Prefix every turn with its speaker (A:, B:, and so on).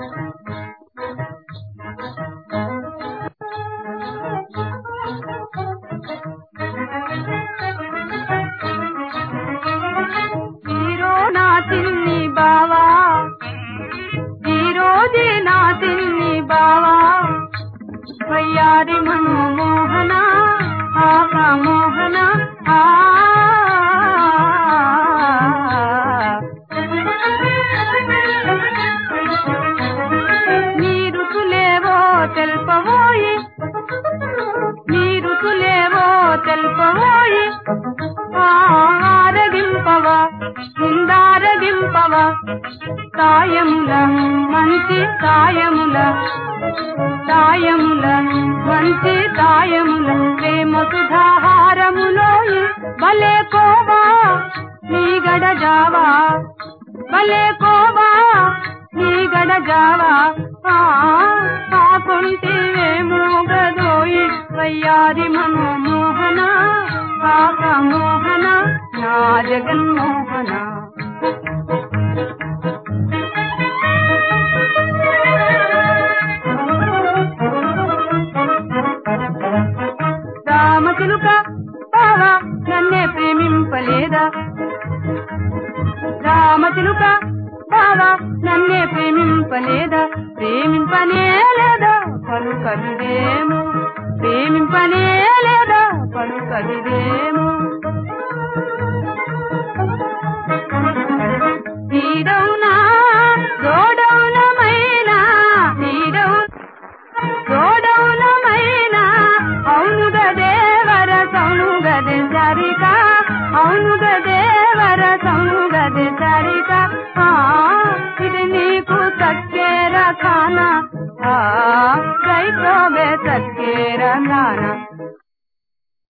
A: వయ్యారి మనోమోహన ఆకా మోహన నీరుతులేవో తెల్పవోయి నీరుతులేవో తెల్పవోయి ఆరగింపవా ముందారగింపవా తాయముల మంచి తాయముల తాయముల మంచి తాయముల ప్రేమ సుధాహారములోయి భలే కోవా నీ గడజావా భలే కోవా నీ గడజావా కొంటివేమో గదోయి వయ్యారి మనోమోహన ఆక మోహన నా జగన్మోహన రామచిలుక బావా నన్నే ప్రేమింపలేదా రామచిలుక బావా నన్నే ప్రేమింపలేదా ప్రేమింపనే లేదా పలుకదిదేమో ప్రేమింపనే లేదా పలుకదిదేమో నీడౌనా జోడౌనమైనా జోడౌనమైనా అవును గదేవర సౌను గదే సరిక అవును గదేవర సౌను గదే సరిక ఇది నీకు సక్కేర ఖానా గైకోబే సక్కేర ఖానా